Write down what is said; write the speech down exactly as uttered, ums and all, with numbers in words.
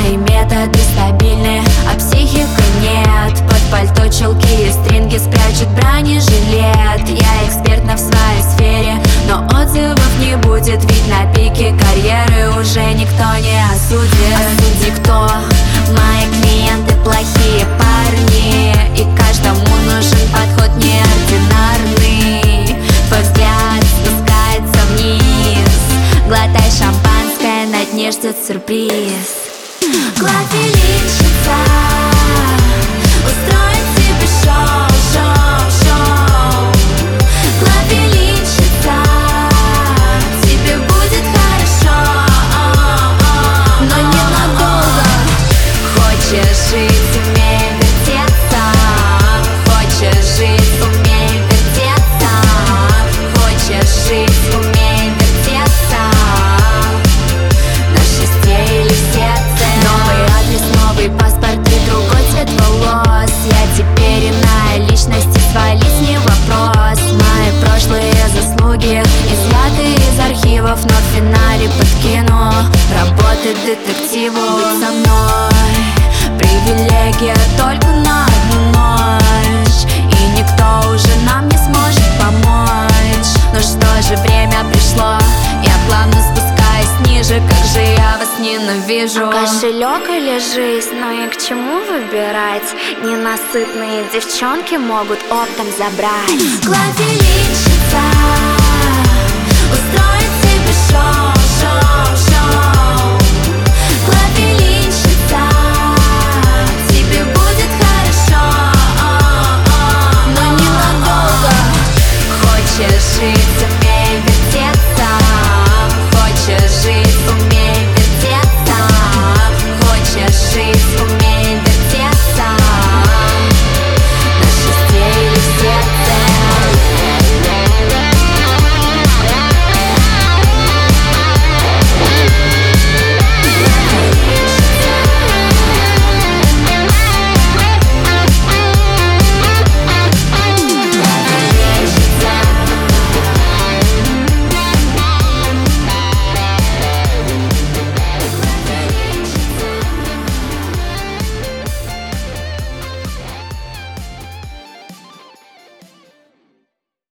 Мои методы стабильны, а психика нет. Под пальто чулки и стринги спрячет бронежилет. Я экспертна в своей сфере, но отзывов не будет, ведь на пике карьеры уже никто не осудит. Осуди кто? Мои клиенты плохие парни, и каждому нужен подход неординарный. Твой взгляд спускается вниз, глотай шампанское, на дне ждет сюрприз. Клофелинщица устроит тебе шоу, шоу, шоу. Клофелинщица, тебе будет хорошо, но ненадолго. Хочешь жить, умей вертеться. Хочешь жить, умей вертеться. Хочешь жить, умей вертеться. На шесте или сердце. Новый адрес, новый паспорт и другой цвет волос. Я теперь иная личность, и свалить не вопрос. Мои прошлые заслуги изъяты из архивов, но в финале подкину работы детективу. Быть со мной привилегия только на одну ночь, и никто уже нам не сможет помочь. Ну что же, время пришло, я плавно спускаюсь ниже. Как же я вас ненавижу. Кошелек или жизнь, ну и к чему выбирать? Ненасытные девчонки могут оптом забрать. Клофелинщица устроит